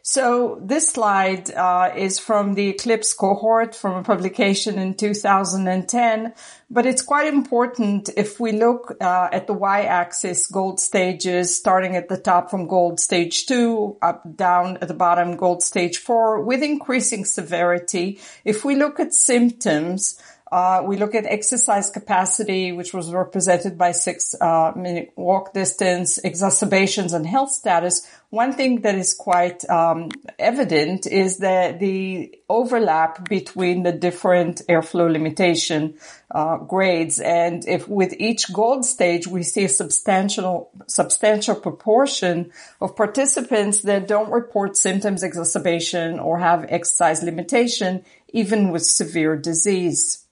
So this slide is from the ECLIPSE cohort from a publication in 2010, but it's quite important if we look at the y-axis GOLD stages, starting at the top from GOLD stage 2, up down at the bottom GOLD stage 4, with increasing severity. If we look at symptoms, we look at exercise capacity, which was represented by 6-minute walk distance, exacerbations, and health status. One thing that is quite evident is that the overlap between the different airflow limitation grades. And if with each GOLD stage, we see a substantial proportion of participants that don't report symptoms, exacerbation, or have exercise limitation, even with severe disease.